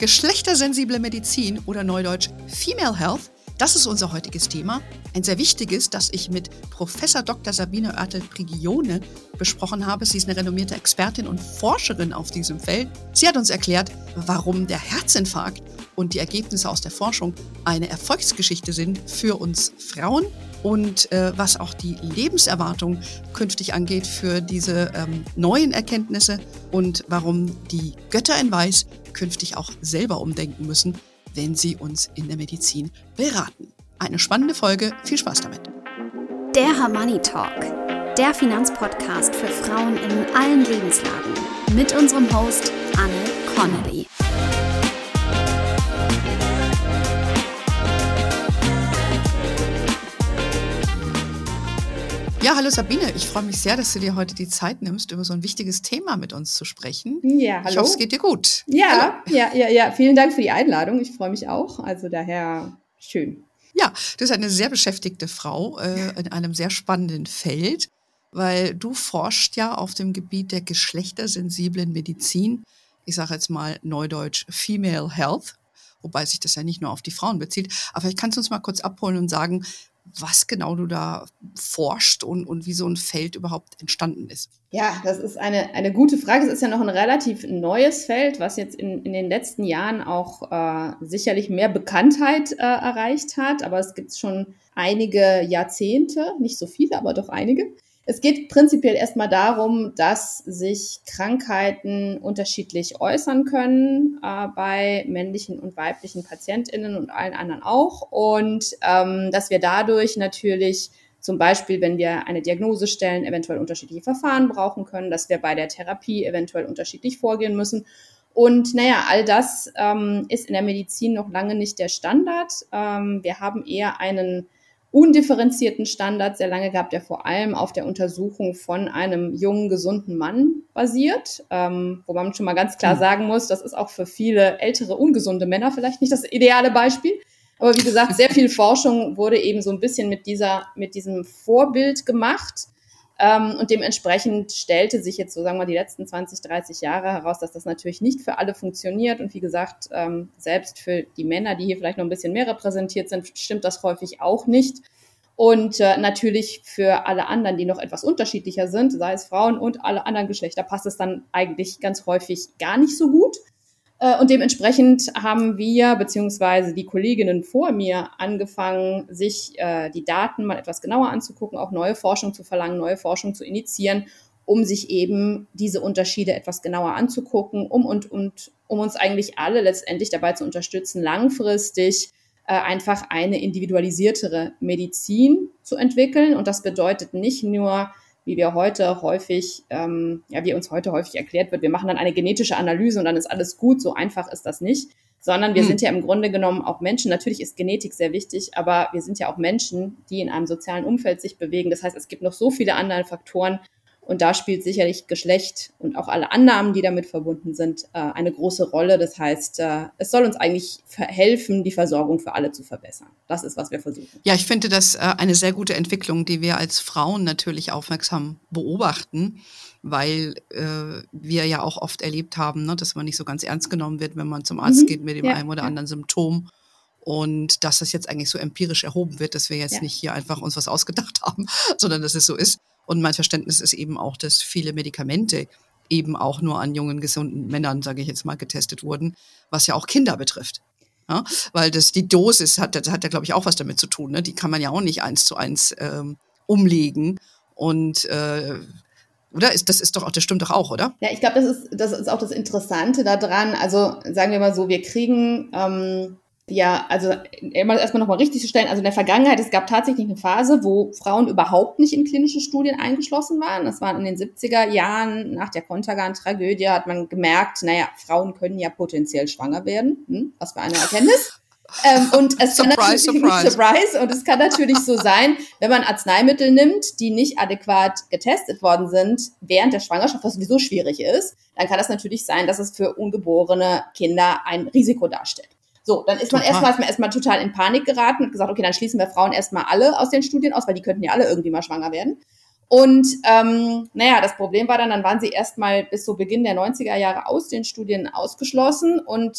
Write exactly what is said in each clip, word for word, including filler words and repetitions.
Geschlechtersensible Medizin oder neudeutsch Female Health, das ist unser heutiges Thema. Ein sehr wichtiges, das ich mit Professor Doktor Sabine Oertel-Prigione besprochen habe. Sie ist eine renommierte Expertin und Forscherin auf diesem Feld. Sie hat uns erklärt, warum der Herzinfarkt und die Ergebnisse aus der Forschung eine Erfolgsgeschichte sind für uns Frauen und äh, was auch die Lebenserwartung künftig angeht für diese ähm, neuen Erkenntnisse und warum die Götter in Weiß künftig auch selber umdenken müssen, wenn sie uns in der Medizin beraten. Eine spannende Folge, viel Spaß damit. Der Her-Money Talk, der Finanzpodcast für Frauen in allen Lebenslagen mit unserem Host Anne Connolly. Ja, hallo Sabine, ich freue mich sehr, dass du dir heute die Zeit nimmst, über so ein wichtiges Thema mit uns zu sprechen. Ja, hallo. Ich hoffe, es geht dir gut. Ja, hallo. ja, ja, ja. Vielen Dank für die Einladung. Ich freue mich auch. Also daher schön. Ja, du bist eine sehr beschäftigte Frau äh, in einem sehr spannenden Feld, weil du forschst ja auf dem Gebiet der geschlechtersensiblen Medizin. Ich sage jetzt mal neudeutsch Female Health, wobei sich das ja nicht nur auf die Frauen bezieht. Aber vielleicht kannst du uns mal kurz abholen und sagen, was genau du da forscht und, und wie so ein Feld überhaupt entstanden ist. Ja, das ist eine, eine gute Frage. Es ist ja noch ein relativ neues Feld, was jetzt in, in den letzten Jahren auch äh, sicherlich mehr Bekanntheit äh, erreicht hat. Aber es gibt schon einige Jahrzehnte, nicht so viele, aber doch einige. Es geht prinzipiell erstmal darum, dass sich Krankheiten unterschiedlich äußern können äh, bei männlichen und weiblichen PatientInnen und allen anderen auch. Und ähm, dass wir dadurch natürlich zum Beispiel, wenn wir eine Diagnose stellen, eventuell unterschiedliche Verfahren brauchen können, dass wir bei der Therapie eventuell unterschiedlich vorgehen müssen. Und naja, all das ähm, ist in der Medizin noch lange nicht der Standard. Ähm, wir haben eher einen undifferenzierten Standard sehr lange gehabt, der vor allem auf der Untersuchung von einem jungen, gesunden Mann basiert, ähm, wo man schon mal ganz klar sagen muss, das ist auch für viele ältere, ungesunde Männer vielleicht nicht das ideale Beispiel. Aber wie gesagt, sehr viel Forschung wurde eben so ein bisschen mit dieser, mit diesem Vorbild gemacht. Ähm, und dementsprechend stellte sich jetzt so, sagen wir mal, die letzten zwanzig, dreißig Jahre heraus, dass das natürlich nicht für alle funktioniert. Und wie gesagt, ähm, selbst für die Männer, die hier vielleicht noch ein bisschen mehr repräsentiert sind, stimmt das häufig auch nicht. Und äh, natürlich für alle anderen, die noch etwas unterschiedlicher sind, sei es Frauen und alle anderen Geschlechter, passt es dann eigentlich ganz häufig gar nicht so gut. Und dementsprechend haben wir, beziehungsweise die Kolleginnen vor mir, angefangen, sich äh, die Daten mal etwas genauer anzugucken, auch neue Forschung zu verlangen, neue Forschung zu initiieren, um sich eben diese Unterschiede etwas genauer anzugucken, um und, und um uns eigentlich alle letztendlich dabei zu unterstützen, langfristig äh, einfach eine individualisiertere Medizin zu entwickeln. Und das bedeutet nicht nur, wie wir heute häufig, ähm, ja, wie uns heute häufig erklärt wird, wir machen dann eine genetische Analyse und dann ist alles gut. So einfach ist das nicht, sondern wir hm. sind ja im Grunde genommen auch Menschen. Natürlich ist Genetik sehr wichtig, aber wir sind ja auch Menschen, die in einem sozialen Umfeld sich bewegen. Das heißt, es gibt noch so viele andere Faktoren und da spielt sicherlich Geschlecht und auch alle Annahmen, die damit verbunden sind, äh, eine große Rolle. Das heißt, äh, es soll uns eigentlich helfen, die Versorgung für alle zu verbessern. Das ist, was wir versuchen. Ja, ich finde das äh, eine sehr gute Entwicklung, die wir als Frauen natürlich aufmerksam beobachten, weil äh, wir ja auch oft erlebt haben, ne, dass man nicht so ganz ernst genommen wird, wenn man zum Arzt mhm. geht mit dem ja, einen oder ja. anderen Symptom. Und dass das jetzt eigentlich so empirisch erhoben wird, dass wir jetzt ja. nicht hier einfach uns was ausgedacht haben, sondern dass es so ist. Und mein Verständnis ist eben auch, dass viele Medikamente eben auch nur an jungen, gesunden Männern, sage ich jetzt mal, getestet wurden, was ja auch Kinder betrifft. Ja? Weil das die Dosis hat, das hat ja, glaube ich, auch was damit zu tun. Ne? Die kann man ja auch nicht eins zu eins ähm, umlegen. Und äh, oder? Ist, das ist doch auch, das stimmt doch auch, oder? Ja, ich glaube, das ist, das ist auch das Interessante daran. Also sagen wir mal so, wir kriegen ähm, ja, also erstmal nochmal richtig zu stellen, also in der Vergangenheit, es gab tatsächlich eine Phase, wo Frauen überhaupt nicht in klinische Studien eingeschlossen waren. Das war in den siebziger Jahren, nach der Contergan-Tragödie hat man gemerkt, naja, Frauen können ja potenziell schwanger werden. Hm, was für eine Erkenntnis. ähm, und es surprise, kann natürlich, surprise. surprise, und es kann natürlich so sein, wenn man Arzneimittel nimmt, die nicht adäquat getestet worden sind während der Schwangerschaft, was sowieso schwierig ist, dann kann es natürlich sein, dass es für ungeborene Kinder ein Risiko darstellt. So, dann ist man erstmal, ist man erstmal total in Panik geraten und gesagt, okay, dann schließen wir Frauen erstmal alle aus den Studien aus, weil die könnten ja alle irgendwie mal schwanger werden. Und ähm, naja, das Problem war dann, dann waren sie erstmal bis so Beginn der neunziger Jahre aus den Studien ausgeschlossen und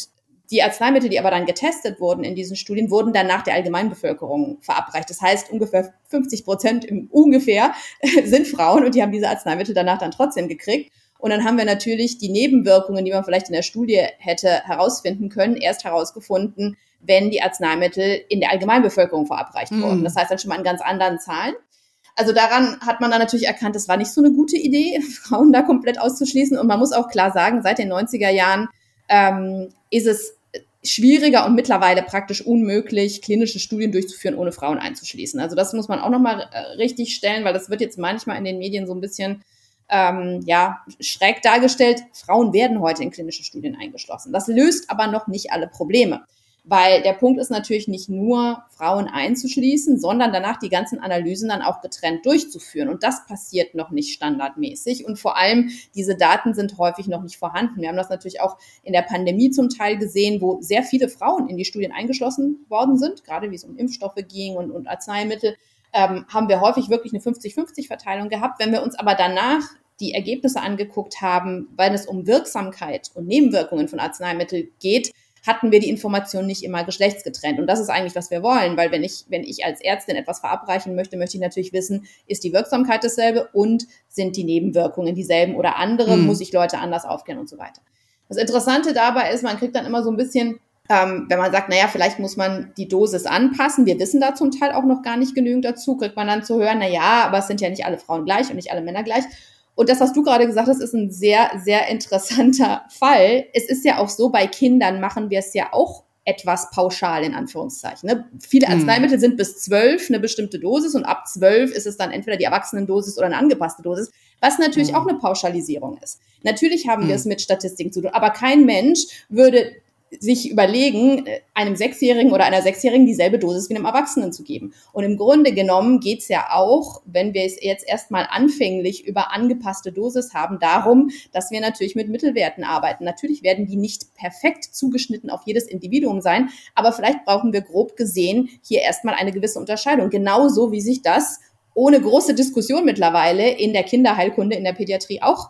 Die Arzneimittel, die aber dann getestet wurden in diesen Studien, wurden dann nach der Allgemeinbevölkerung verabreicht. Das heißt, ungefähr fünfzig Prozent im, ungefähr sind Frauen und die haben diese Arzneimittel danach dann trotzdem gekriegt. Und dann haben wir natürlich die Nebenwirkungen, die man vielleicht in der Studie hätte herausfinden können, erst herausgefunden, wenn die Arzneimittel in der Allgemeinbevölkerung verabreicht mm. wurden. Das heißt dann schon mal in ganz anderen Zahlen. Also daran hat man dann natürlich erkannt, das war nicht so eine gute Idee, Frauen da komplett auszuschließen. Und man muss auch klar sagen, seit den neunziger Jahren ähm, ist es schwieriger und mittlerweile praktisch unmöglich, klinische Studien durchzuführen, ohne Frauen einzuschließen. Also das muss man auch nochmal äh, richtig stellen, weil das wird jetzt manchmal in den Medien so ein bisschen ähm, ja, schräg dargestellt. Frauen werden heute in klinische Studien eingeschlossen. Das löst aber noch nicht alle Probleme. Weil der Punkt ist natürlich nicht nur, Frauen einzuschließen, sondern danach die ganzen Analysen dann auch getrennt durchzuführen. Und das passiert noch nicht standardmäßig. Und vor allem, diese Daten sind häufig noch nicht vorhanden. Wir haben das natürlich auch in der Pandemie zum Teil gesehen, wo sehr viele Frauen in die Studien eingeschlossen worden sind, gerade wie es um Impfstoffe ging und, und Arzneimittel, ähm, haben wir häufig wirklich eine fünfzig fünfzig Verteilung gehabt. Wenn wir uns aber danach die Ergebnisse angeguckt haben, weil es um Wirksamkeit und Nebenwirkungen von Arzneimitteln geht, hatten wir die Information nicht immer geschlechtsgetrennt. Und das ist eigentlich, was wir wollen, weil wenn ich, wenn ich als Ärztin etwas verabreichen möchte, möchte ich natürlich wissen, ist die Wirksamkeit dasselbe und sind die Nebenwirkungen dieselben oder andere, mhm. muss ich Leute anders aufklären und so weiter. Das Interessante dabei ist, man kriegt dann immer so ein bisschen, ähm, wenn man sagt, naja, vielleicht muss man die Dosis anpassen, wir wissen da zum Teil auch noch gar nicht genügend dazu, kriegt man dann zu hören, naja, aber es sind ja nicht alle Frauen gleich und nicht alle Männer gleich. Und das, was du gerade gesagt hast, ist ein sehr, sehr interessanter Fall. Es ist ja auch so, bei Kindern machen wir es ja auch etwas pauschal, in Anführungszeichen. Ne? Viele Arzneimittel mm. sind bis zwölf eine bestimmte Dosis und ab zwölf ist es dann entweder die Erwachsenendosis oder eine angepasste Dosis, was natürlich mm. auch eine Pauschalisierung ist. Natürlich haben mm. wir es mit Statistiken zu tun, aber kein Mensch würde sich überlegen, einem Sechsjährigen oder einer Sechsjährigen dieselbe Dosis wie einem Erwachsenen zu geben. Und im Grunde genommen geht's ja auch, wenn wir es jetzt erstmal anfänglich über angepasste Dosis haben, darum, dass wir natürlich mit Mittelwerten arbeiten. Natürlich werden die nicht perfekt zugeschnitten auf jedes Individuum sein, aber vielleicht brauchen wir grob gesehen hier erstmal eine gewisse Unterscheidung. Genauso wie sich das ohne große Diskussion mittlerweile in der Kinderheilkunde, in der Pädiatrie auch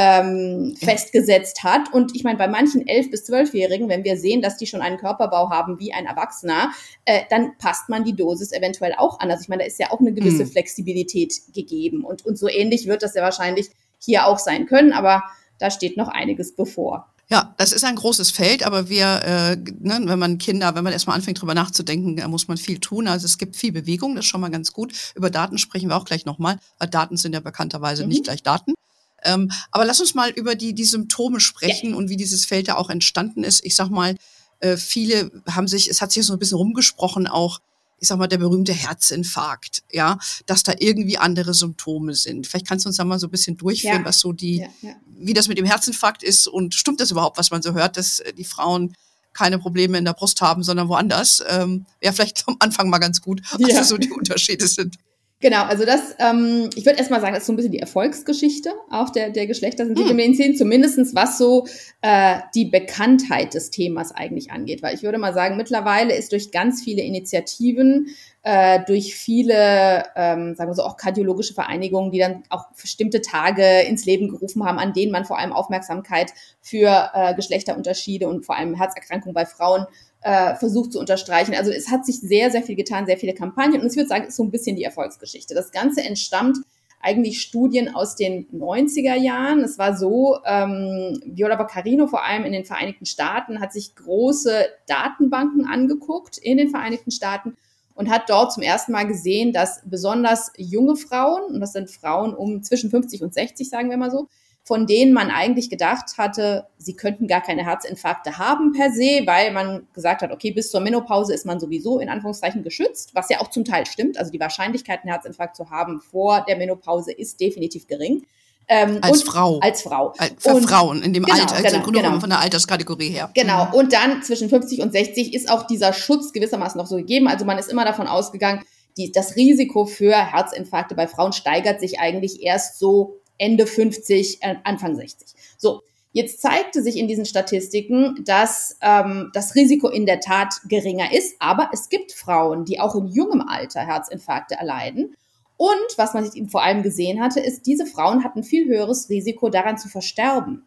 Ähm, festgesetzt hat. Und ich meine, bei manchen elf- bis zwölfjährigen, wenn wir sehen, dass die schon einen Körperbau haben wie ein Erwachsener, äh, dann passt man die Dosis eventuell auch an. Also ich meine, da ist ja auch eine gewisse mm. Flexibilität gegeben. Und, und so ähnlich wird das ja wahrscheinlich hier auch sein können. Aber da steht noch einiges bevor. Ja, das ist ein großes Feld, aber wir, äh, ne, wenn man Kinder, wenn man erstmal anfängt, drüber nachzudenken, da muss man viel tun. Also es gibt viel Bewegung, das ist schon mal ganz gut. Über Daten sprechen wir auch gleich nochmal, weil Daten sind ja bekannterweise mhm. nicht gleich Daten. Ähm, aber lass uns mal über die, die Symptome sprechen ja. und wie dieses Feld da auch entstanden ist. Ich sag mal, äh, viele haben sich, es hat sich so ein bisschen rumgesprochen auch, ich sag mal, der berühmte Herzinfarkt, ja, dass da irgendwie andere Symptome sind. Vielleicht kannst du uns da mal so ein bisschen durchführen, ja. was so die, ja, ja. wie das mit dem Herzinfarkt ist und stimmt das überhaupt, was man so hört, dass die Frauen keine Probleme in der Brust haben, sondern woanders. Ähm, ja, vielleicht am Anfang mal ganz gut, was ja. so die Unterschiede sind. Genau, also das, ähm, ich würde erstmal sagen, das ist so ein bisschen die Erfolgsgeschichte auch der, der Geschlechtersensibelmedizin, hm. zumindestens was so äh, die Bekanntheit des Themas eigentlich angeht. Weil ich würde mal sagen, mittlerweile ist durch ganz viele Initiativen, äh, durch viele, ähm, sagen wir so, auch kardiologische Vereinigungen, die dann auch bestimmte Tage ins Leben gerufen haben, an denen man vor allem Aufmerksamkeit für äh, Geschlechterunterschiede und vor allem Herzerkrankungen bei Frauen Äh, versucht zu unterstreichen. Also es hat sich sehr, sehr viel getan, sehr viele Kampagnen und ich würde sagen, es ist so ein bisschen die Erfolgsgeschichte. Das Ganze entstammt eigentlich Studien aus den neunziger Jahren. Es war so, ähm, Viola Boccarino vor allem in den Vereinigten Staaten hat sich große Datenbanken angeguckt in den Vereinigten Staaten und hat dort zum ersten Mal gesehen, dass besonders junge Frauen, und das sind Frauen um zwischen fünfzig und sechzig, sagen wir mal so, von denen man eigentlich gedacht hatte, sie könnten gar keine Herzinfarkte haben per se, weil man gesagt hat, okay, bis zur Menopause ist man sowieso in Anführungszeichen geschützt, was ja auch zum Teil stimmt. Also die Wahrscheinlichkeit, einen Herzinfarkt zu haben vor der Menopause ist definitiv gering. Ähm, als Frau. Als Frau. Für und, Frauen in dem genau, Alter, also genau, genau. von der Alterskategorie her. Genau, und dann zwischen fünfzig und sechzig ist auch dieser Schutz gewissermaßen noch so gegeben. Also man ist immer davon ausgegangen, die, das Risiko für Herzinfarkte bei Frauen steigert sich eigentlich erst so Ende fünfzig, Anfang sechzig. So, jetzt zeigte sich in diesen Statistiken, dass ähm, das Risiko in der Tat geringer ist, aber es gibt Frauen, die auch in jungem Alter Herzinfarkte erleiden. Und was man vor allem gesehen hatte, ist, diese Frauen hatten viel höheres Risiko, daran zu versterben.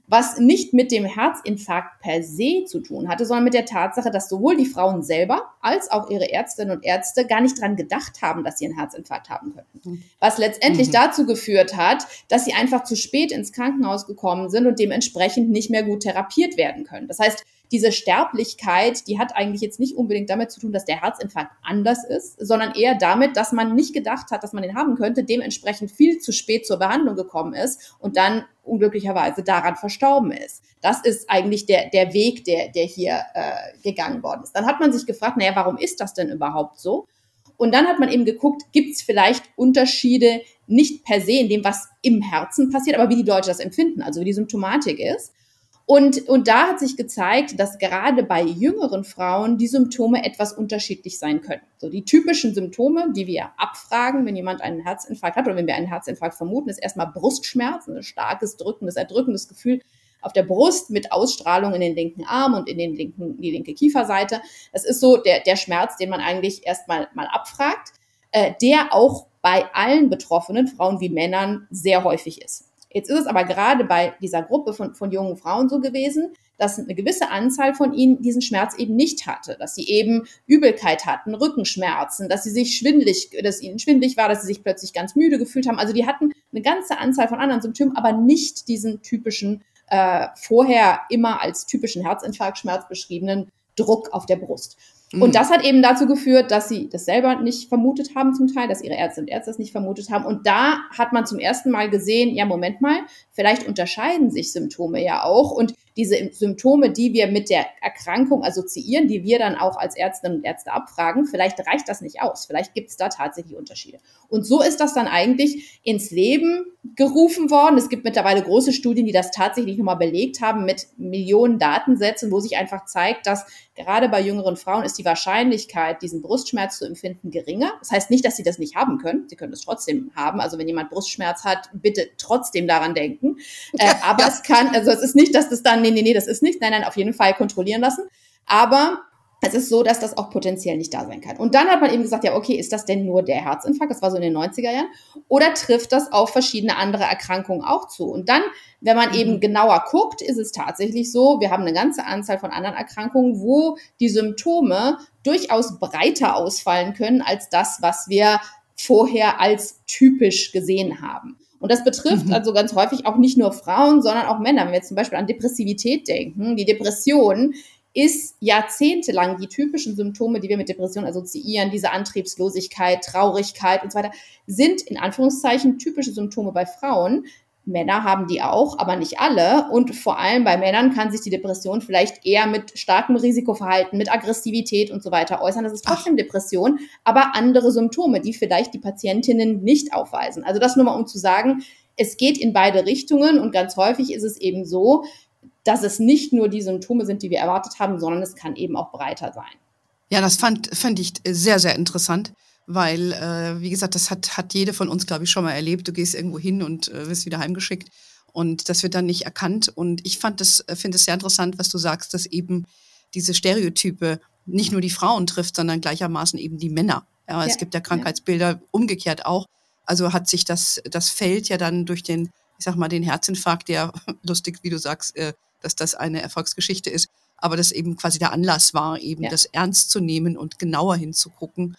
was nicht mit dem Herzinfarkt per se zu tun hatte, sondern mit der Tatsache, dass sowohl die Frauen selber als auch ihre Ärztinnen und Ärzte gar nicht dran gedacht haben, dass sie einen Herzinfarkt haben könnten. Was letztendlich mhm. dazu geführt hat, dass sie einfach zu spät ins Krankenhaus gekommen sind und dementsprechend nicht mehr gut therapiert werden können. Das heißt, diese Sterblichkeit, die hat eigentlich jetzt nicht unbedingt damit zu tun, dass der Herzinfarkt anders ist, sondern eher damit, dass man nicht gedacht hat, dass man den haben könnte, dementsprechend viel zu spät zur Behandlung gekommen ist und dann unglücklicherweise daran verstorben ist. Das ist eigentlich der, der Weg, der, der hier äh, gegangen worden ist. Dann hat man sich gefragt, naja, warum ist das denn überhaupt so? Und dann hat man eben geguckt, gibt es vielleicht Unterschiede, nicht per se in dem, was im Herzen passiert, aber wie die Leute das empfinden, also wie die Symptomatik ist. Und, und da hat sich gezeigt, dass gerade bei jüngeren Frauen die Symptome etwas unterschiedlich sein können. So die typischen Symptome, die wir abfragen, wenn jemand einen Herzinfarkt hat oder wenn wir einen Herzinfarkt vermuten, ist erstmal Brustschmerz, ein starkes, drückendes, erdrückendes Gefühl auf der Brust mit Ausstrahlung in den linken Arm und in den linken, die linke Kieferseite. Das ist so der, der Schmerz, den man eigentlich erstmal mal abfragt, äh, der auch bei allen betroffenen Frauen wie Männern sehr häufig ist. Jetzt ist es aber gerade bei dieser Gruppe von, von jungen Frauen so gewesen, dass eine gewisse Anzahl von ihnen diesen Schmerz eben nicht hatte, dass sie eben Übelkeit hatten, Rückenschmerzen, dass sie sich schwindelig, dass ihnen schwindelig war, dass sie sich plötzlich ganz müde gefühlt haben. Also die hatten eine ganze Anzahl von anderen Symptomen, aber nicht diesen typischen, äh, vorher immer als typischen Herzinfarktschmerz beschriebenen Druck auf der Brust. Und das hat eben dazu geführt, dass sie das selber nicht vermutet haben zum Teil, dass ihre Ärzte und Ärzte das nicht vermutet haben. Und da hat man zum ersten Mal gesehen, ja, Moment mal, vielleicht unterscheiden sich Symptome ja auch. Und diese Symptome, die wir mit der Erkrankung assoziieren, die wir dann auch als Ärztinnen und Ärzte abfragen, vielleicht reicht das nicht aus. Vielleicht gibt es da tatsächlich Unterschiede. Und so ist das dann eigentlich ins Leben gerufen worden. Es gibt mittlerweile große Studien, die das tatsächlich nochmal belegt haben mit Millionen Datensätzen, wo sich einfach zeigt, dass gerade bei jüngeren Frauen ist die Wahrscheinlichkeit, diesen Brustschmerz zu empfinden, geringer. Das heißt nicht, dass sie das nicht haben können. Sie können es trotzdem haben. Also wenn jemand Brustschmerz hat, bitte trotzdem daran denken. Äh, aber es kann, also es ist nicht, dass das dann, nee, nee, nee, das ist nicht. Nein, nein, auf jeden Fall kontrollieren lassen. Aber es ist so, dass das auch potenziell nicht da sein kann. Und dann hat man eben gesagt, ja, okay, ist das denn nur der Herzinfarkt? Das war so in den neunziger Jahren. Oder trifft das auf verschiedene andere Erkrankungen auch zu? Und dann, wenn man mhm. eben genauer guckt, ist es tatsächlich so, wir haben eine ganze Anzahl von anderen Erkrankungen, wo die Symptome durchaus breiter ausfallen können als das, was wir vorher als typisch gesehen haben. Und das betrifft mhm. also ganz häufig auch nicht nur Frauen, sondern auch Männer. Wenn wir jetzt zum Beispiel an Depressivität denken, die Depression ist jahrzehntelang die typischen Symptome, die wir mit Depression assoziieren, diese Antriebslosigkeit, Traurigkeit und so weiter, sind in Anführungszeichen typische Symptome bei Frauen. Männer haben die auch, aber nicht alle. Und vor allem bei Männern kann sich die Depression vielleicht eher mit starkem Risikoverhalten, mit Aggressivität und so weiter äußern. Das ist trotzdem Ach. Depression, aber andere Symptome, die vielleicht die Patientinnen nicht aufweisen. Also das nur mal, um zu sagen, es geht in beide Richtungen und ganz häufig ist es eben so, dass es nicht nur die Symptome sind, die wir erwartet haben, sondern es kann eben auch breiter sein. Ja, das fand, fand ich sehr, sehr interessant, weil, äh, wie gesagt, das hat, hat jede von uns, glaube ich, schon mal erlebt. Du gehst irgendwo hin und äh, wirst wieder heimgeschickt und das wird dann nicht erkannt. Und ich fand das, finde es sehr interessant, was du sagst, dass eben diese Stereotype nicht nur die Frauen trifft, sondern gleichermaßen eben die Männer. Ja, es ja, gibt ja Krankheitsbilder ja. umgekehrt auch. Also hat sich das, das Feld ja dann durch den, ich sag mal, den Herzinfarkt, der lustig, wie du sagst, äh, dass das eine Erfolgsgeschichte ist, aber das eben quasi der Anlass war, eben ja. das ernst zu nehmen und genauer hinzugucken.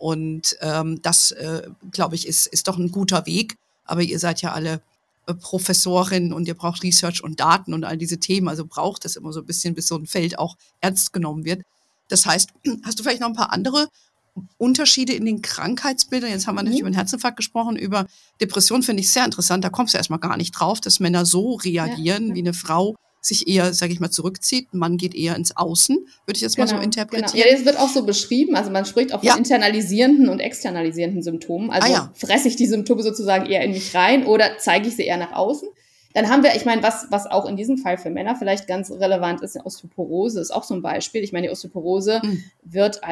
Und ähm, das, äh, glaube ich, ist, ist doch ein guter Weg. Aber ihr seid ja alle äh, Professorin und ihr braucht Research und Daten und all diese Themen. Also braucht es immer so ein bisschen, bis so ein Feld auch ernst genommen wird. Das heißt, hast du vielleicht noch ein paar andere Unterschiede in den Krankheitsbildern? Jetzt haben wir natürlich mhm. über den Herzinfarkt gesprochen, über Depression finde ich sehr interessant. Da kommst du erstmal gar nicht drauf, dass Männer so reagieren, ja. wie eine Frau sich eher, sage ich mal, zurückzieht. Ein Mann geht eher ins Außen, würde ich jetzt genau, mal so interpretieren. Genau. Ja, das wird auch so beschrieben. Also man spricht auch von ja. internalisierenden und externalisierenden Symptomen. Also ah, ja. fresse ich die Symptome sozusagen eher in mich rein oder zeige ich sie eher nach außen? Dann haben wir, ich meine, was, was auch in diesem Fall für Männer vielleicht ganz relevant ist, Osteoporose ist auch so ein Beispiel. Ich meine, die Osteoporose mhm. wird als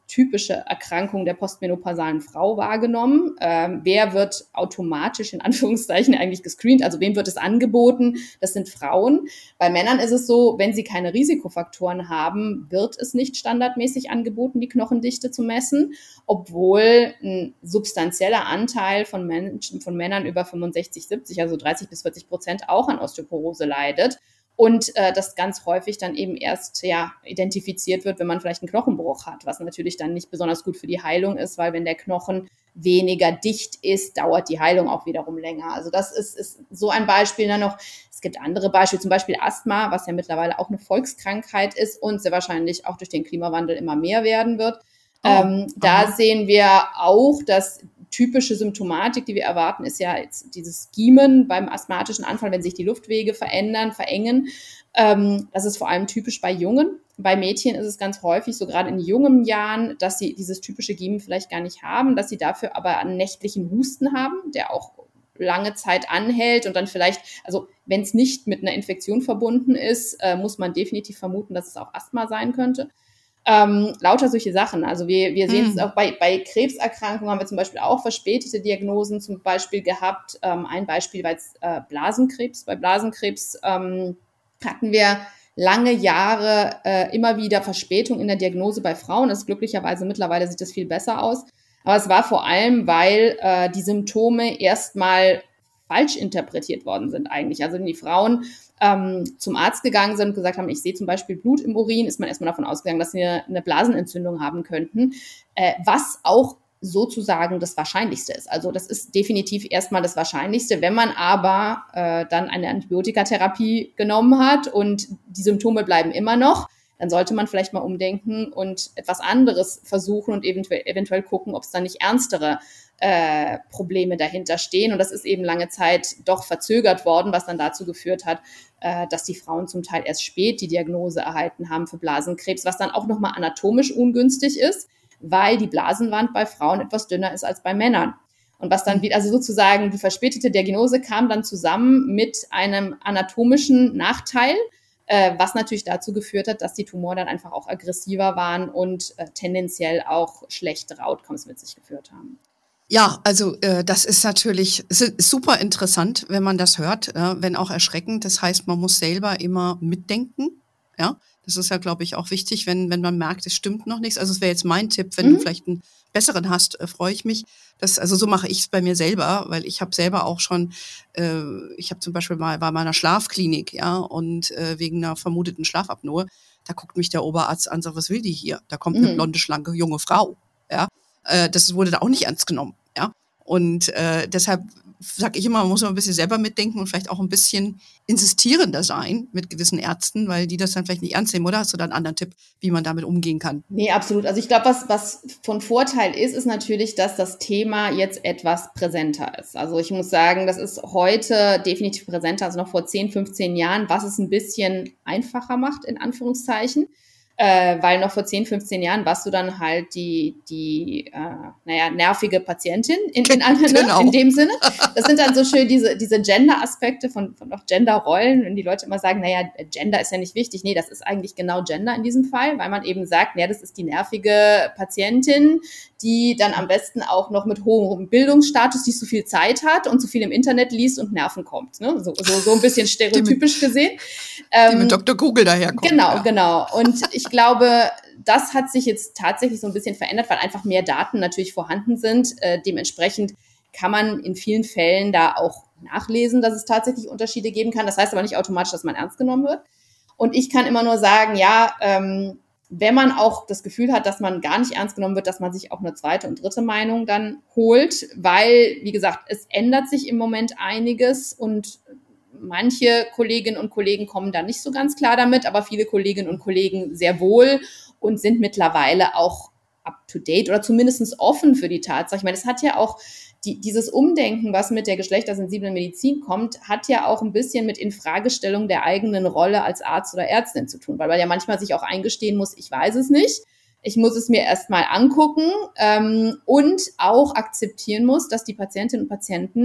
typische Erkrankung der postmenopausalen Frau wahrgenommen. Ähm, wer wird automatisch in Anführungszeichen eigentlich gescreent? Also wem wird es angeboten? Das sind Frauen. Bei Männern ist es so, wenn sie keine Risikofaktoren haben, wird es nicht standardmäßig angeboten, die Knochendichte zu messen, obwohl ein substanzieller Anteil von Menschen, von Männern über fünfundsechzig, siebzig, also dreißig bis vierzig Prozent auch an Osteoporose leidet. Und äh, das ganz häufig dann eben erst ja identifiziert wird, wenn man vielleicht einen Knochenbruch hat, was natürlich dann nicht besonders gut für die Heilung ist, weil wenn der Knochen weniger dicht ist, dauert die Heilung auch wiederum länger. Also das ist, ist so ein Beispiel. Dann noch, es gibt andere Beispiele, zum Beispiel Asthma, was ja mittlerweile auch eine Volkskrankheit ist und sehr wahrscheinlich auch durch den Klimawandel immer mehr werden wird. Oh, ähm, da sehen wir auch, dass typische Symptomatik, die wir erwarten, ist ja jetzt dieses Giemen beim asthmatischen Anfall, wenn sich die Luftwege verändern, verengen. Ähm, das ist vor allem typisch bei Jungen. Bei Mädchen ist es ganz häufig, so gerade in jungen Jahren, dass sie dieses typische Giemen vielleicht gar nicht haben, dass sie dafür aber einen nächtlichen Husten haben, der auch lange Zeit anhält und dann vielleicht, also wenn es nicht mit einer Infektion verbunden ist, äh, muss man definitiv vermuten, dass es auch Asthma sein könnte. Ähm, lauter solche Sachen. Also wir, wir sehen es mm. auch bei, bei Krebserkrankungen, haben wir zum Beispiel auch verspätete Diagnosen zum Beispiel gehabt. Ähm, ein Beispiel war jetzt äh, Blasenkrebs. Bei Blasenkrebs ähm, hatten wir lange Jahre äh, immer wieder Verspätung in der Diagnose bei Frauen. Das ist glücklicherweise mittlerweile sieht das viel besser aus. Aber es war vor allem, weil äh, die Symptome erstmal falsch interpretiert worden sind eigentlich. Also die Frauen ähm, zum Arzt gegangen sind und gesagt haben, ich sehe zum Beispiel Blut im Urin, ist man erstmal davon ausgegangen, dass sie eine, eine Blasenentzündung haben könnten, äh, was auch sozusagen das Wahrscheinlichste ist. Also das ist definitiv erstmal das Wahrscheinlichste. Wenn man aber äh, dann eine Antibiotikatherapie genommen hat und die Symptome bleiben immer noch, dann sollte man vielleicht mal umdenken und etwas anderes versuchen und eventuell, eventuell gucken, ob es da nicht ernstere äh, Probleme dahinter stehen. Und das ist eben lange Zeit doch verzögert worden, was dann dazu geführt hat, äh, dass die Frauen zum Teil erst spät die Diagnose erhalten haben für Blasenkrebs, was dann auch nochmal anatomisch ungünstig ist, weil die Blasenwand bei Frauen etwas dünner ist als bei Männern. Und was dann wieder, also sozusagen die verspätete Diagnose kam dann zusammen mit einem anatomischen Nachteil, äh, was natürlich dazu geführt hat, dass die Tumoren dann einfach auch aggressiver waren und äh, tendenziell auch schlechtere Outcomes mit sich geführt haben. Ja, also äh, das ist natürlich ist super interessant, wenn man das hört, äh, wenn auch erschreckend. Das heißt, man muss selber immer mitdenken, ja. Das ist ja, glaube ich, auch wichtig, wenn wenn man merkt, es stimmt noch nichts. Also es wäre jetzt mein Tipp, wenn mhm. du vielleicht einen besseren hast, äh, freue ich mich. Das, also so mache ich es bei mir selber, weil ich habe selber auch schon, äh, ich habe zum Beispiel mal war mal in einer Schlafklinik, ja, und äh, wegen einer vermuteten Schlafapnoe, da guckt mich der Oberarzt an und sagt, was will die hier? Da kommt mhm. eine blonde, schlanke, junge Frau, ja. Äh, das wurde da auch nicht ernst genommen, ja. Und äh, deshalb sage ich immer, man muss man ein bisschen selber mitdenken und vielleicht auch ein bisschen insistierender sein mit gewissen Ärzten, weil die das dann vielleicht nicht ernst nehmen. Oder hast du da einen anderen Tipp, wie man damit umgehen kann? Nee, absolut. Also ich glaube, was, was von Vorteil ist, ist natürlich, dass das Thema jetzt etwas präsenter ist. Also ich muss sagen, das ist heute definitiv präsenter als noch vor zehn, fünfzehn Jahren, was es ein bisschen einfacher macht, in Anführungszeichen. Äh, weil noch vor zehn, fünfzehn Jahren warst du dann halt die, die äh, naja, nervige Patientin in, in, genau. in dem Sinne. Das sind dann so schön diese, diese Gender-Aspekte von, von auch Gender-Rollen, wenn die Leute immer sagen, naja, Gender ist ja nicht wichtig. Nee, das ist eigentlich genau Gender in diesem Fall, weil man eben sagt, naja, das ist die nervige Patientin, die dann am besten auch noch mit hohem Bildungsstatus nicht so viel Zeit hat und so viel im Internet liest und Nerven kommt. Ne? So, so, so ein bisschen stereotypisch die mit, gesehen. Die ähm, mit Doktor Google daherkommt. Genau, ja. genau. Und ich glaube, das hat sich jetzt tatsächlich so ein bisschen verändert, weil einfach mehr Daten natürlich vorhanden sind. Äh, dementsprechend kann man in vielen Fällen da auch nachlesen, dass es tatsächlich Unterschiede geben kann. Das heißt aber nicht automatisch, dass man ernst genommen wird. Und ich kann immer nur sagen, ja, ähm, wenn man auch das Gefühl hat, dass man gar nicht ernst genommen wird, dass man sich auch eine zweite und dritte Meinung dann holt, weil, wie gesagt, es ändert sich im Moment einiges und manche Kolleginnen und Kollegen kommen da nicht so ganz klar damit, aber viele Kolleginnen und Kollegen sehr wohl und sind mittlerweile auch up-to-date oder zumindest offen für die Tatsache. Ich meine, es hat ja auch die, dieses Umdenken, was mit der geschlechtersensiblen Medizin kommt, hat ja auch ein bisschen mit Infragestellung der eigenen Rolle als Arzt oder Ärztin zu tun, weil man ja manchmal sich auch eingestehen muss, ich weiß es nicht. Ich muss es mir erstmal angucken ähm, und auch akzeptieren muss, dass die Patientinnen und Patienten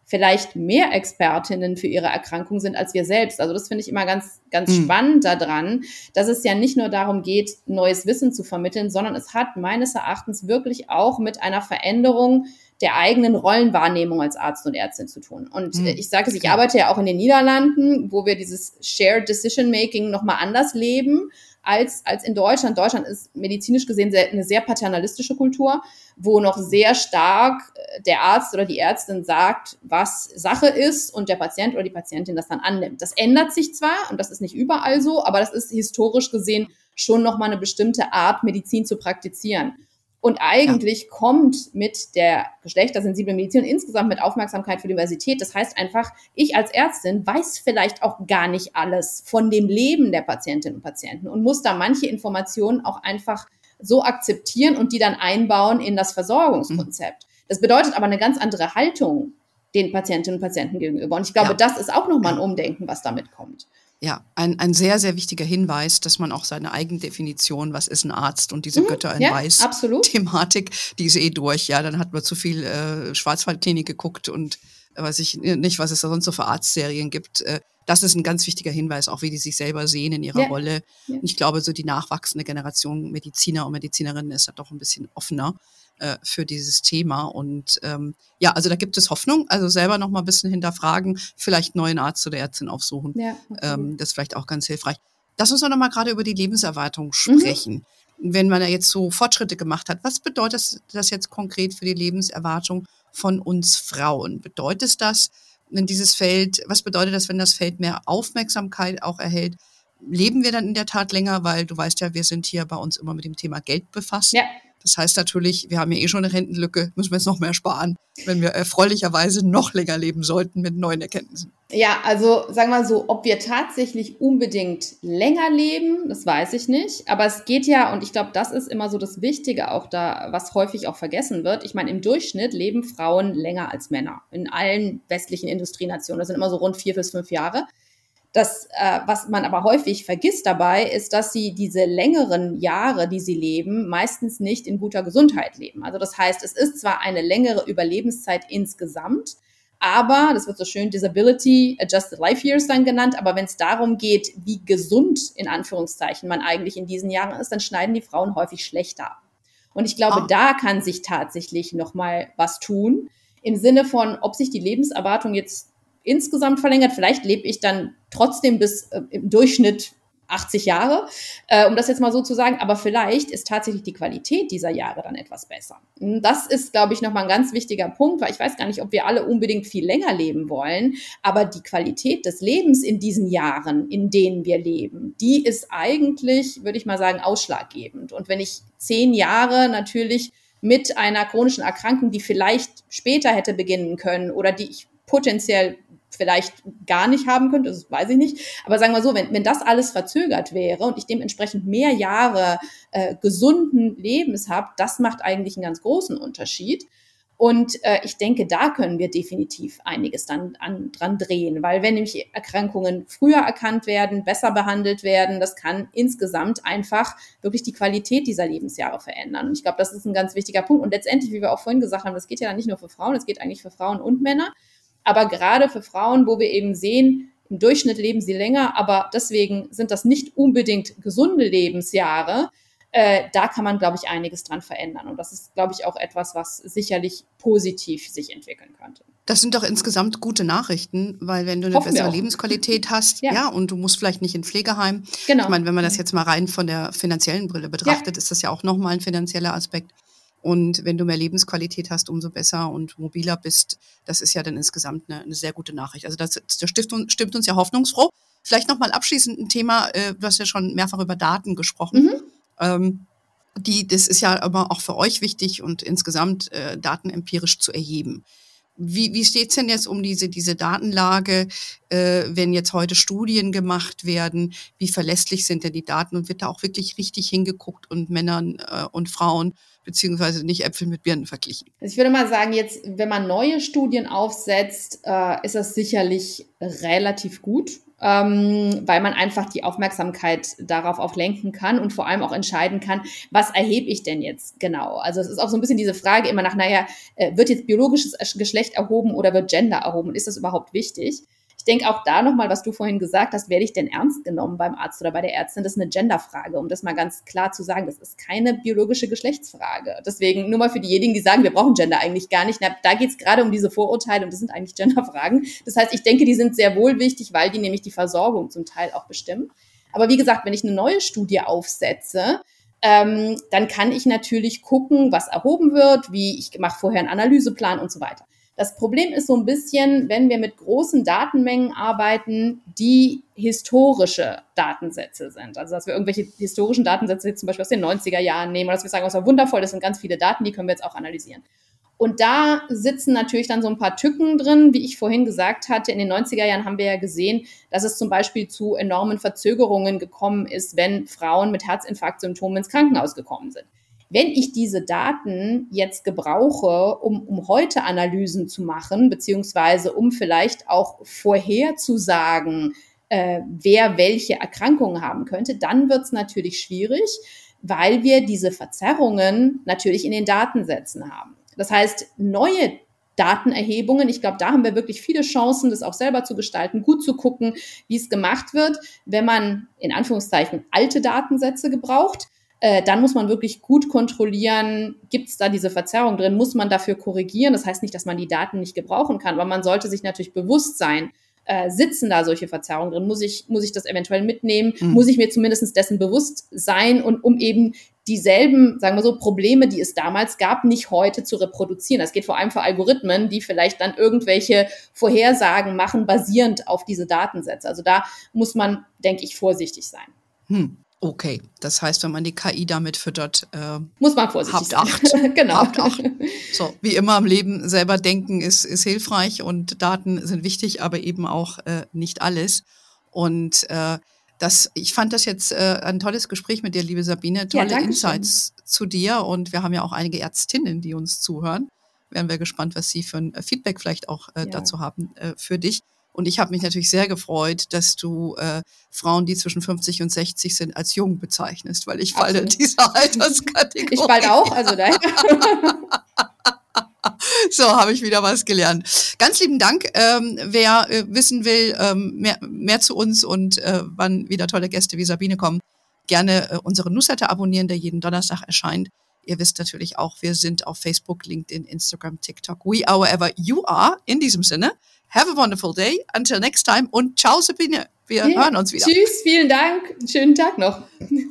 vielleicht mehr Expertinnen für ihre Erkrankung sind als wir selbst. Also das finde ich immer ganz, ganz mhm. spannend daran, dass es ja nicht nur darum geht, neues Wissen zu vermitteln, sondern es hat meines Erachtens wirklich auch mit einer Veränderung der eigenen Rollenwahrnehmung als Arzt und Ärztin zu tun. Und mhm. ich sage es, ich arbeite ja auch in den Niederlanden, wo wir dieses Shared Decision Making nochmal anders leben als, als in Deutschland. Deutschland ist medizinisch gesehen sehr, eine sehr paternalistische Kultur, wo noch sehr stark der Arzt oder die Ärztin sagt, was Sache ist und der Patient oder die Patientin das dann annimmt. Das ändert sich zwar und das ist nicht überall so, aber das ist historisch gesehen schon nochmal eine bestimmte Art, Medizin zu praktizieren. Und eigentlich ja. kommt mit der geschlechtersensiblen Medizin und insgesamt mit Aufmerksamkeit für Diversität, das heißt einfach, ich als Ärztin weiß vielleicht auch gar nicht alles von dem Leben der Patientinnen und Patienten und muss da manche Informationen auch einfach so akzeptieren und die dann einbauen in das Versorgungskonzept. Mhm. Das bedeutet aber eine ganz andere Haltung den Patientinnen und Patienten gegenüber. Und ich glaube, ja. das ist auch nochmal ein Umdenken, was damit kommt. Ja, ein, ein sehr, sehr wichtiger Hinweis, dass man auch seine Eigendefinition, was ist ein Arzt und diese Mhm, Götter in ja, Weiß absolut. Thematik, die ist eh durch. Ja, dann hat man zu viel äh, Schwarzwaldklinik geguckt und äh, weiß ich nicht, was es da sonst so für Arztserien gibt. Äh, das ist ein ganz wichtiger Hinweis, auch wie die sich selber sehen in ihrer Ja, Rolle. ja. Und ich glaube, so die nachwachsende Generation Mediziner und Medizinerinnen ist da doch ein bisschen offener äh, für dieses Thema. Und ähm, ja, also da gibt es Hoffnung. Also selber noch mal ein bisschen hinterfragen, vielleicht einen neuen Arzt oder Ärztin aufsuchen. Ja, ähm, das ist vielleicht auch ganz hilfreich. Lass uns doch noch mal gerade über die Lebenserwartung sprechen. Mhm. Wenn man ja jetzt so Fortschritte gemacht hat, was bedeutet das jetzt konkret für die Lebenserwartung von uns Frauen? Bedeutet das, wenn dieses Feld, was bedeutet das, wenn das Feld mehr Aufmerksamkeit auch erhält? Leben wir dann in der Tat länger? Weil du weißt ja, wir sind hier bei uns immer mit dem Thema Geld befasst. Ja. Das heißt natürlich, wir haben ja eh schon eine Rentenlücke, müssen wir jetzt noch mehr sparen, wenn wir erfreulicherweise noch länger leben sollten mit neuen Erkenntnissen. Ja, also sagen wir mal so, ob wir tatsächlich unbedingt länger leben, das weiß ich nicht. Aber es geht ja, und ich glaube, das ist immer so das Wichtige auch da, was häufig auch vergessen wird. Ich meine, im Durchschnitt leben Frauen länger als Männer in allen westlichen Industrienationen. Das sind immer so rund vier bis fünf Jahre. Das, äh, was man aber häufig vergisst dabei, ist, dass sie diese längeren Jahre, die sie leben, meistens nicht in guter Gesundheit leben. Also das heißt, es ist zwar eine längere Überlebenszeit insgesamt, aber, das wird so schön Disability Adjusted Life Years dann genannt, aber wenn es darum geht, wie gesund in Anführungszeichen man eigentlich in diesen Jahren ist, dann schneiden die Frauen häufig schlechter ab. Und ich glaube, oh. da kann sich tatsächlich nochmal was tun, im Sinne von, ob sich die Lebenserwartung jetzt insgesamt verlängert. Vielleicht lebe ich dann trotzdem bis äh, im Durchschnitt achtzig Jahre, äh, um das jetzt mal so zu sagen. Aber vielleicht ist tatsächlich die Qualität dieser Jahre dann etwas besser. Das ist, glaube ich, nochmal ein ganz wichtiger Punkt, weil ich weiß gar nicht, ob wir alle unbedingt viel länger leben wollen. Aber die Qualität des Lebens in diesen Jahren, in denen wir leben, die ist eigentlich, würde ich mal sagen, ausschlaggebend. Und wenn ich zehn Jahre natürlich mit einer chronischen Erkrankung, die vielleicht später hätte beginnen können oder die ich potenziell vielleicht gar nicht haben könnte, das weiß ich nicht. Aber sagen wir so, wenn, wenn das alles verzögert wäre und ich dementsprechend mehr Jahre äh, gesunden Lebens habe, das macht eigentlich einen ganz großen Unterschied. Und äh, ich denke, da können wir definitiv einiges dann an, dran drehen, weil wenn nämlich Erkrankungen früher erkannt werden, besser behandelt werden, das kann insgesamt einfach wirklich die Qualität dieser Lebensjahre verändern. Und ich glaube, das ist ein ganz wichtiger Punkt. Und letztendlich, wie wir auch vorhin gesagt haben, das geht ja dann nicht nur für Frauen, das geht eigentlich für Frauen und Männer. Aber gerade für Frauen, wo wir eben sehen, im Durchschnitt leben sie länger, aber deswegen sind das nicht unbedingt gesunde Lebensjahre, äh, da kann man, glaube ich, einiges dran verändern. Und das ist, glaube ich, auch etwas, was sicherlich positiv sich entwickeln könnte. Das sind doch insgesamt gute Nachrichten, weil wenn du eine Hoffen bessere Lebensqualität hast, ja. ja, und du musst vielleicht nicht in Pflegeheim. Genau. Ich meine, wenn man das jetzt mal rein von der finanziellen Brille betrachtet, ja. ist das ja auch nochmal ein finanzieller Aspekt. Und wenn du mehr Lebensqualität hast, umso besser und mobiler bist. Das ist ja dann insgesamt eine, eine sehr gute Nachricht. Also das, das stimmt, stimmt uns ja hoffnungsfroh. Vielleicht nochmal abschließend ein Thema, äh, du hast ja schon mehrfach über Daten gesprochen. Mhm. Ähm, die, das ist ja aber auch für euch wichtig und insgesamt äh, Daten empirisch zu erheben. Wie, wie steht es denn jetzt um diese, diese Datenlage, äh, wenn jetzt heute Studien gemacht werden? Wie verlässlich sind denn die Daten? Und wird da auch wirklich richtig hingeguckt und Männern äh, und Frauen beziehungsweise nicht Äpfel mit Birnen verglichen? Also ich würde mal sagen, jetzt, wenn man neue Studien aufsetzt, äh, ist das sicherlich relativ gut. ähm, weil man einfach die Aufmerksamkeit darauf auch lenken kann und vor allem auch entscheiden kann, was erhebe ich denn jetzt genau? Also es ist auch so ein bisschen diese Frage immer nach, naja, äh, wird jetzt biologisches Geschlecht erhoben oder wird Gender erhoben? Ist das überhaupt wichtig? Ich denke auch da nochmal, was du vorhin gesagt hast, werde ich denn ernst genommen beim Arzt oder bei der Ärztin? Das ist eine Genderfrage, um das mal ganz klar zu sagen. Das ist keine biologische Geschlechtsfrage. Deswegen nur mal für diejenigen, die sagen, wir brauchen Gender eigentlich gar nicht. Na, da geht es gerade um diese Vorurteile und das sind eigentlich Genderfragen. Das heißt, ich denke, die sind sehr wohl wichtig, weil die nämlich die Versorgung zum Teil auch bestimmen. Aber wie gesagt, wenn ich eine neue Studie aufsetze, ähm, dann kann ich natürlich gucken, was erhoben wird, wie ich mache vorher einen Analyseplan und so weiter. Das Problem ist so ein bisschen, wenn wir mit großen Datenmengen arbeiten, die historische Datensätze sind. Also dass wir irgendwelche historischen Datensätze zum Beispiel aus den neunziger Jahren nehmen oder dass wir sagen, das war wundervoll, das sind ganz viele Daten, die können wir jetzt auch analysieren. Und da sitzen natürlich dann so ein paar Tücken drin, wie ich vorhin gesagt hatte. In den neunziger Jahren haben wir ja gesehen, dass es zum Beispiel zu enormen Verzögerungen gekommen ist, wenn Frauen mit Herzinfarktsymptomen ins Krankenhaus gekommen sind. Wenn ich diese Daten jetzt gebrauche, um, um heute Analysen zu machen, beziehungsweise um vielleicht auch vorherzusagen, äh, wer welche Erkrankungen haben könnte, dann wird es natürlich schwierig, weil wir diese Verzerrungen natürlich in den Datensätzen haben. Das heißt, neue Datenerhebungen, ich glaube, da haben wir wirklich viele Chancen, das auch selber zu gestalten, gut zu gucken, wie es gemacht wird, wenn man in Anführungszeichen alte Datensätze gebraucht. Äh, dann muss man wirklich gut kontrollieren, gibt es da diese Verzerrung drin, muss man dafür korrigieren. Das heißt nicht, dass man die Daten nicht gebrauchen kann, aber man sollte sich natürlich bewusst sein, äh, sitzen da solche Verzerrungen drin, muss ich, muss ich das eventuell mitnehmen, mhm. muss ich mir zumindest dessen bewusst sein und um eben dieselben, sagen wir so, Probleme, die es damals gab, nicht heute zu reproduzieren. Das geht vor allem für Algorithmen, die vielleicht dann irgendwelche Vorhersagen machen, basierend auf diese Datensätze. Also da muss man, denke ich, vorsichtig sein. Hm. Okay, das heißt, wenn man die K I damit füttert, äh, muss man vorsichtig habt sein. Acht. Genau. Habt Acht. So, wie immer im Leben, selber denken ist, ist hilfreich und Daten sind wichtig, aber eben auch äh, nicht alles. Und äh, das, ich fand das jetzt äh, ein tolles Gespräch mit dir, liebe Sabine, tolle ja, Insights zu dir und wir haben ja auch einige Ärztinnen, die uns zuhören. Wären wir gespannt, was sie für ein Feedback vielleicht auch äh, ja. dazu haben äh, für dich. Und ich habe mich natürlich sehr gefreut, dass du äh, Frauen, die zwischen fünfzig und sechzig sind, als jung bezeichnest, weil ich falle in dieser Alterskategorie. Ich bald auch, also daher. So, habe ich wieder was gelernt. Ganz lieben Dank. Ähm, wer äh, wissen will, ähm, mehr, mehr zu uns und äh, wann wieder tolle Gäste wie Sabine kommen, gerne äh, unseren Newsletter abonnieren, der jeden Donnerstag erscheint. Ihr wisst natürlich auch, wir sind auf Facebook, LinkedIn, Instagram, TikTok, we are wherever you are. In diesem Sinne, have a wonderful day. Until next time und ciao Sabine. Wir yeah. hören uns wieder. Tschüss, vielen Dank. Schönen Tag noch.